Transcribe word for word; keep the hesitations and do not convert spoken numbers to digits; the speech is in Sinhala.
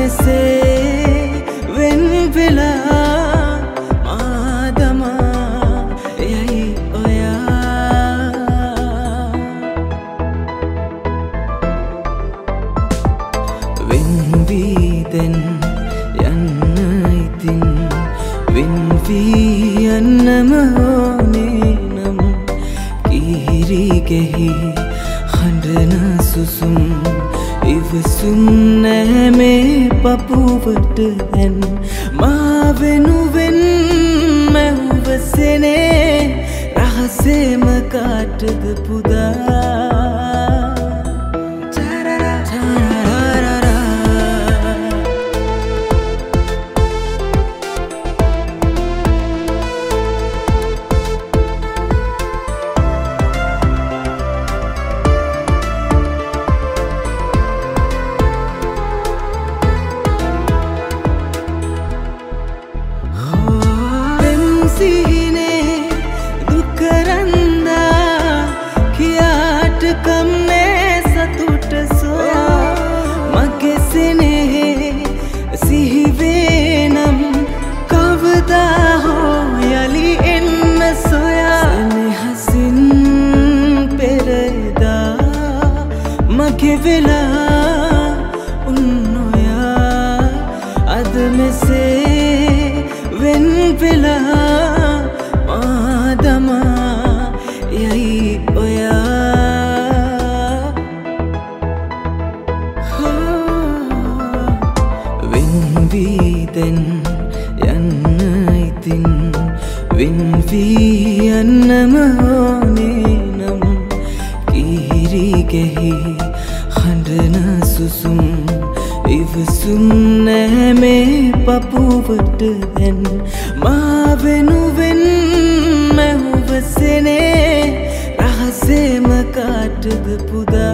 මෙසේ වෙන් වෙලා මාදමා යයි ඔයා වෙන් වී දැන් යන්න ඉතින් වෙන් වී යන්නම ඕනේ නම් කිරිගෙහි හඬන සුසුම් ඉවසුම් නෑ මේ පපුවට දැන් මා වෙනුවෙන් මැව්වසනේ රහසේම කාටද පුදා सीने दुकरंदा कियाट कमने सतुट सोया मगे सिने सिहिवेनम कवदा हो यली इन सोया सने हसिन पेरदा मगे वेला उन्नोया अद में से वेन वेला मादमा यही ओया वेन वी then යන්න ඉතින් වෙන් වී යන්නම ඕනේ නම් කිරිගෙහි හඬන සුසුම් ඉවසුම් නෑ මේ පපුවට දැන් මා වෙනුවෙන් මැව්වසනේ රහසේම කාටද පුදා